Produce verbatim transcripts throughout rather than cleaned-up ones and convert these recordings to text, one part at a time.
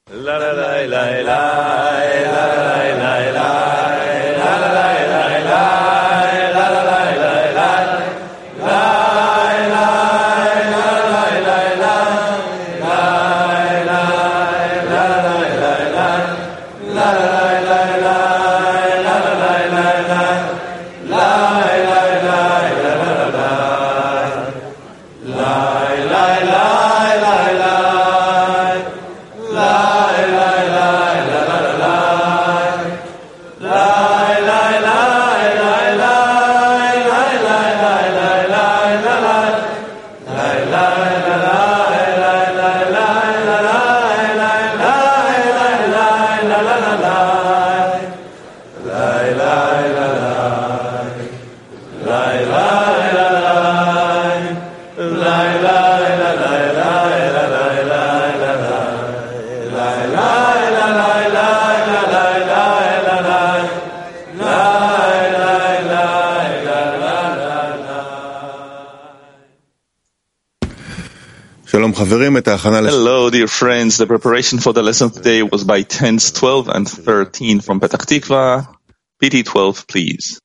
Hello, dear friends. The preparation for the lesson today was by tens twelve and thirteen from Petach Tikva. P T twelve, please.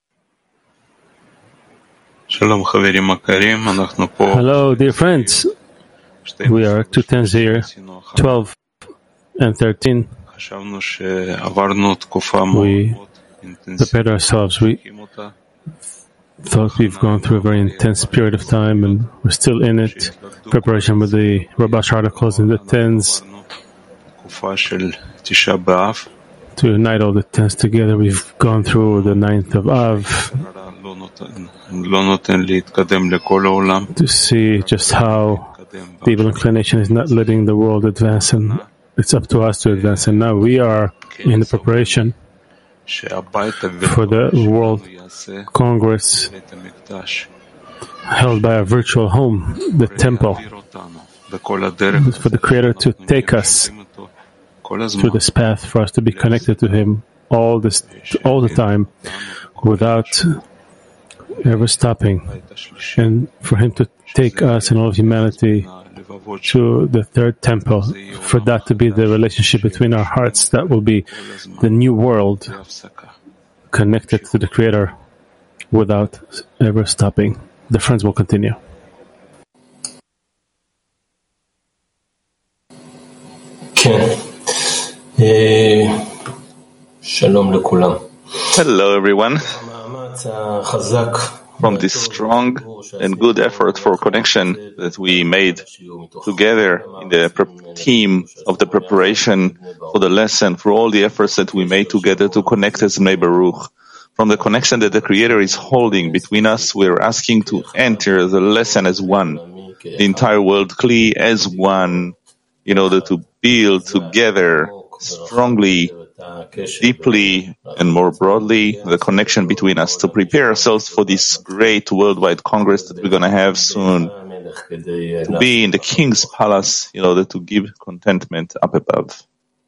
Hello, dear friends. We are two tens here, twelve and thirteen. We prepared ourselves. We thought we've gone through a very intense period of time and we're still in it. Preparation with the Rabash articles in the tens. To unite all the tens together, we've gone through the ninth of Av to see just how the evil inclination is not letting the world advance, and it's up to us to advance. And now we are in the preparation for the World Congress held by a virtual home, the temple, for the Creator to take us through this path, for us to be connected to Him all this, all the time, without ever stopping, and for Him to take us and all of humanity to the third temple, for that to be the relationship between our hearts, that will be the new world connected to the Creator without ever stopping. The friends will continue. Hello, everyone. From this strong and good effort for connection that we made together in the pre- team of the preparation for the lesson, for all the efforts that we made together to connect as Bnei Baruch, from the connection that the Creator is holding between us, we're asking to enter the lesson as one, the entire world Kli as one, in order to build together strongly, deeply, and more broadly the connection between us, to prepare ourselves for this great worldwide Congress that we're going to have soon, to be in the King's Palace in order to give contentment up above.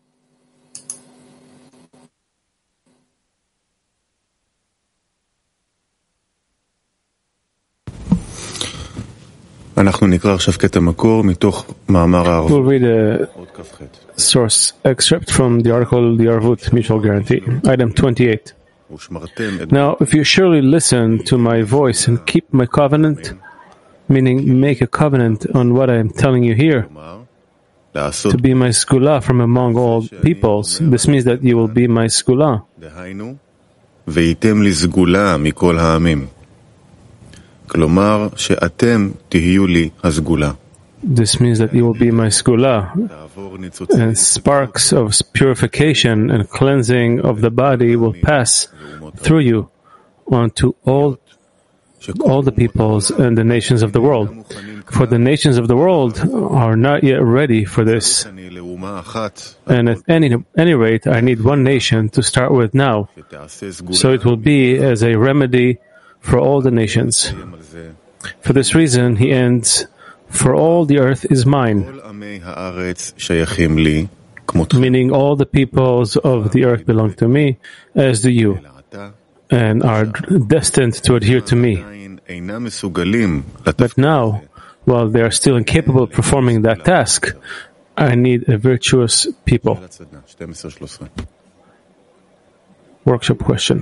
We'll read a source excerpt from the article, The Arvut Mutual Guarantee, item twenty-eight. Now, if you surely listen to my voice and keep my covenant, meaning make a covenant on what I am telling you here, to be my skula from among all peoples, this means that you will be my skula. This means that you will be my skula, and sparks of purification and cleansing of the body will pass through you onto all, all the peoples and the nations of the world. For the nations of the world are not yet ready for this. And at any, any rate, I need one nation to start with now. So it will be as a remedy for all the nations. For this reason, he ends, for all the earth is mine, meaning all the peoples of the earth belong to me, as do you, and are destined to adhere to me. But now, while they are still incapable of performing that task, I need a virtuous people. Workshop question.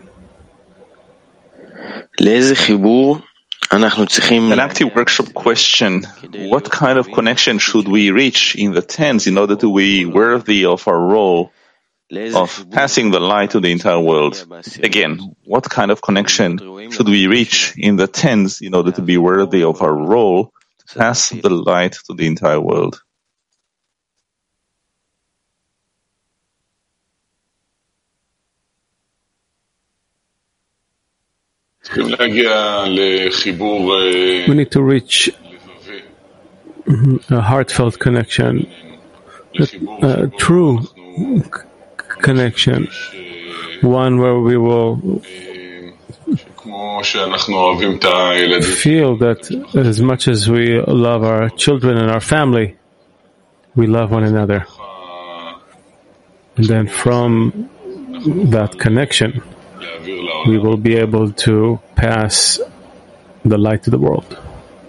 An active workshop question: what kind of connection should we reach in the tens in order to be worthy of our role of passing the light to the entire world? Again, what kind of connection should we reach in the tens in order to be worthy of our role to pass the light to the entire world? We need to reach a heartfelt connection, a, a true connection, one where we will feel that as much as we love our children and our family, we love one another. And then from that connection, we will be able to pass the light to the world.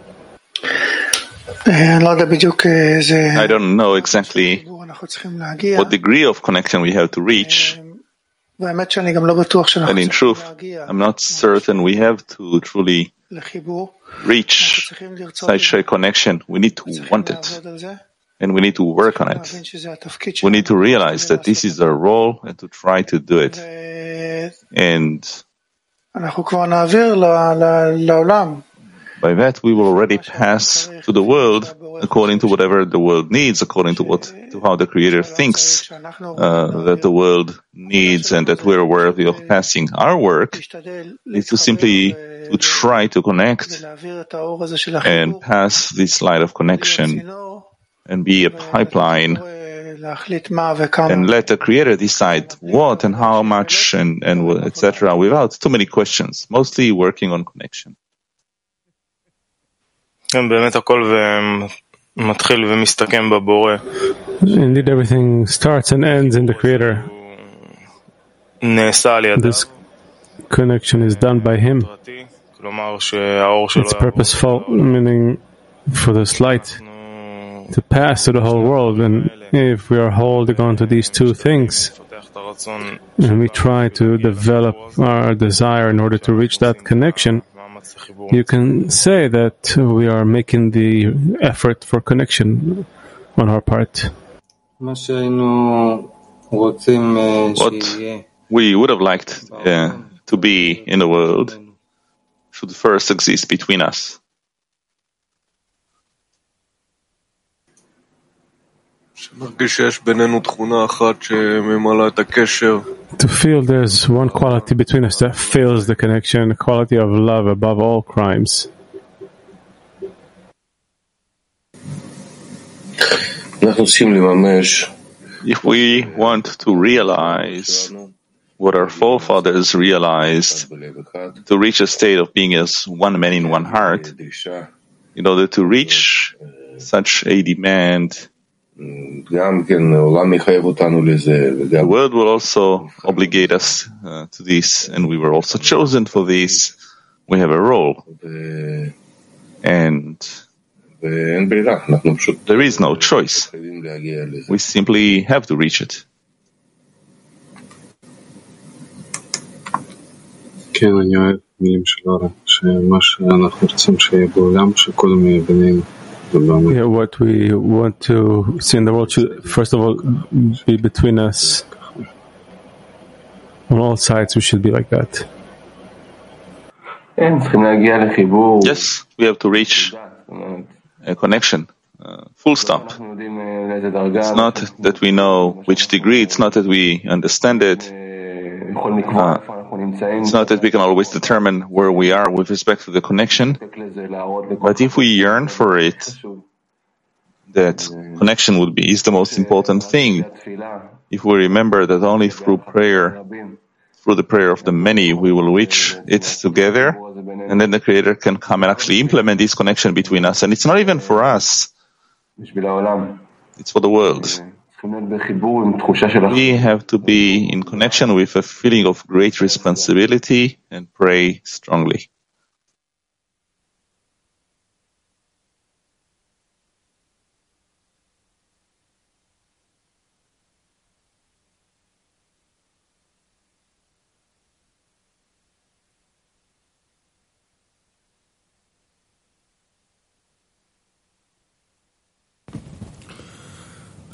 I don't know exactly what degree of connection we have to reach. And in truth, I'm not certain we have to truly reach such a connection. We need to want it. And we need to work on it. We need to realize that this is our role and to try to do it. And by that, we will already pass to the world according to whatever the world needs, according to what, to how the Creator thinks uh, that the world needs, and that we're worthy of passing. Our work is to simply to try to connect and pass this light of connection and be a pipeline and let the Creator decide what and how much and, and et cetera without too many questions, mostly working on connection. Indeed, everything starts and ends in the Creator. This connection is done by Him. It's purposeful, meaning for this light to pass to the whole world. And if we are holding on to these two things, and we try to develop our desire in order to reach that connection, you can say that we are making the effort for connection on our part. What we would have liked uh, to be in the world should first exist between us. To feel there's one quality between us that fills the connection, the quality of love above all crimes. If we want to realize what our forefathers realized, to reach a state of being as one man in one heart, in order to reach such a demand, the world will also obligate us uh, to this, and we were also chosen for this. We have a role, and there is no choice. We simply have to reach it. Yeah, what we want to see in the world should, first of all, be between us. On all sides, we should be like that. Yes, we have to reach a connection. Uh, full stop. It's not that we know which degree, it's not that we understand it. Uh, it's not that we can always determine where we are with respect to the connection, but if we yearn for it, that connection would be is the most important thing. If we remember that only through prayer, through the prayer of the many, we will reach it together, and then the Creator can come and actually implement this connection between us. And it's not even for us, it's for the world. We have to be in connection with a feeling of great responsibility and pray strongly.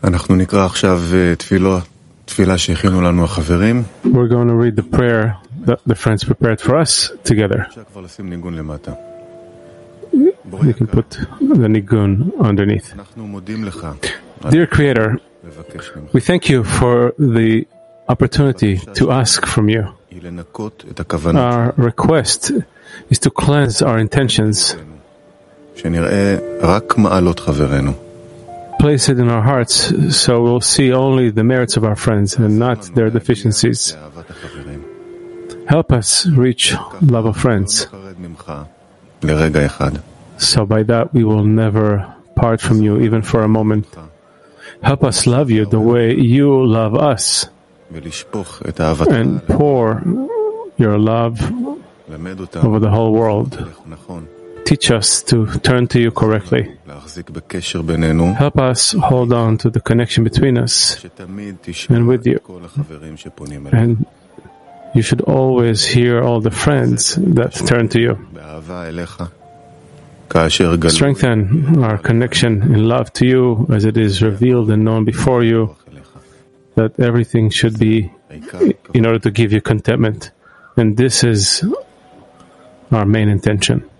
אנחנו נקרא עכשיו תפילה שהכינו לנו החברים. We're going to read the prayer that the friends prepared for us together. כבר לשים ניגון למטה. You can put the nigun underneath. אנחנו מודים לך. Dear Creator, we thank you for the opportunity to ask from you. Our request is to cleanse our intentions. שנראה רק מעלות חברינו. Place it in our hearts so we'll see only the merits of our friends and not their deficiencies. Help us reach love of friends. לרגע אחד. So by that we will never part from you even for a moment. Help us love you the way you love us and pour your love over the whole world. Teach us to turn to you correctly. Help us hold on to the connection between us and with you. And you should always hear all the friends that turn to you. Strengthen our connection in love to you as it is revealed and known before you, that everything should be in order to give you contentment. And this is our main intention.